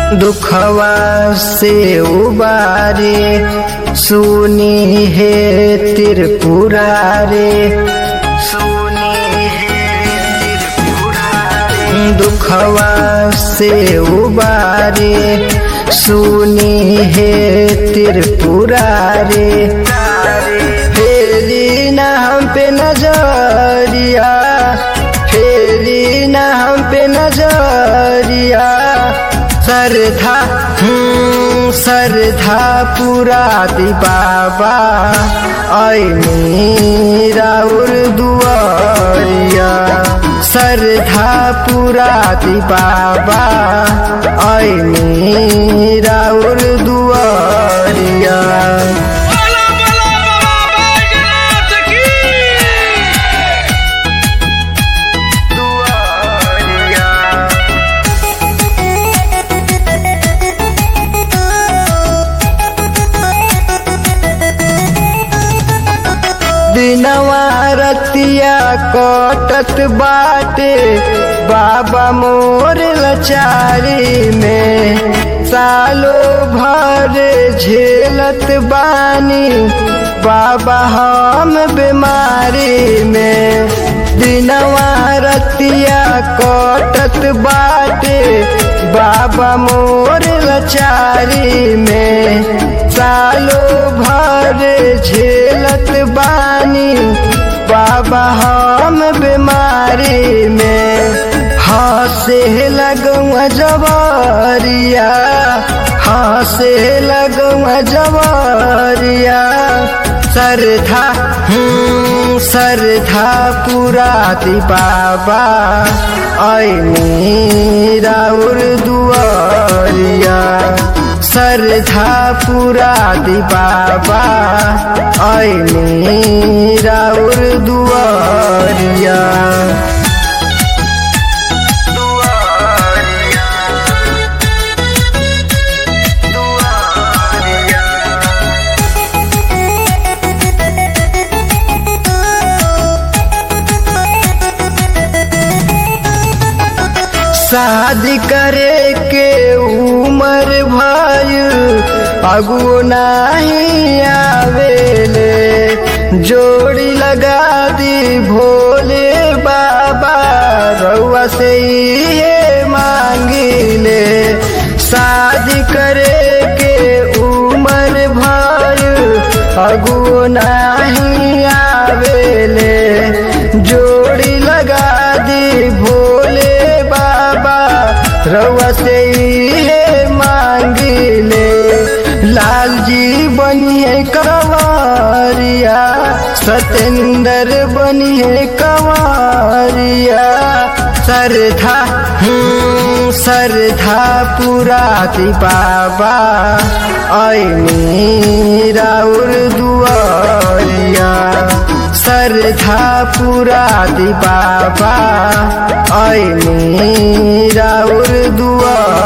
दुखवा से उबारे सुनी है त्रिपुरारे, दुखवा से उबारे सुनी है त्रिपुरारे। फेरी ना हम पे नजरिया, फेरी ना हम पे नजरिया, सरधा सरधा पूरा दी बाबा आईनी राउर दुआरिया, सरधा पूरा दी बाबा आईनी राउर दुआरिया। दिनवा रतिया कटत बाटे बाबा मोर लाचारी में, सालो भर झेलत बानी बाबा हम बीमारी में। दिनवा रतिया कटत बाटे बाबा मोर लाचारी में, सालो भर झेलत बानी बाबा हम बीमारी में। हंसे लगवा जवारिया, हंसे लगवा जवारिया, सरधा सरधा पूरा दी बाबा आईनी राउर दुआरिया, सरधा पूरा दी बाबा आईनी राउर दुआरिया। शादी करे के उम्र भाई अगुओ नहीं आवेले, जोड़ी लगा दी भोले बाबा रउआ से ये मांगिले। शादी करे के उम्र भाई अगुओ नहीं आवेले, जोड़ी लगा दी भोले रउआ से ये मांगिले। लाल जी बनिए कंवरिया, सतेंद्र बनिए कंवरिया, सरधा सरधा पूरा दी बाबा आईनी राउर दुआरिया, सरधा पूरा दी बाबा आईनी राउर दुआ।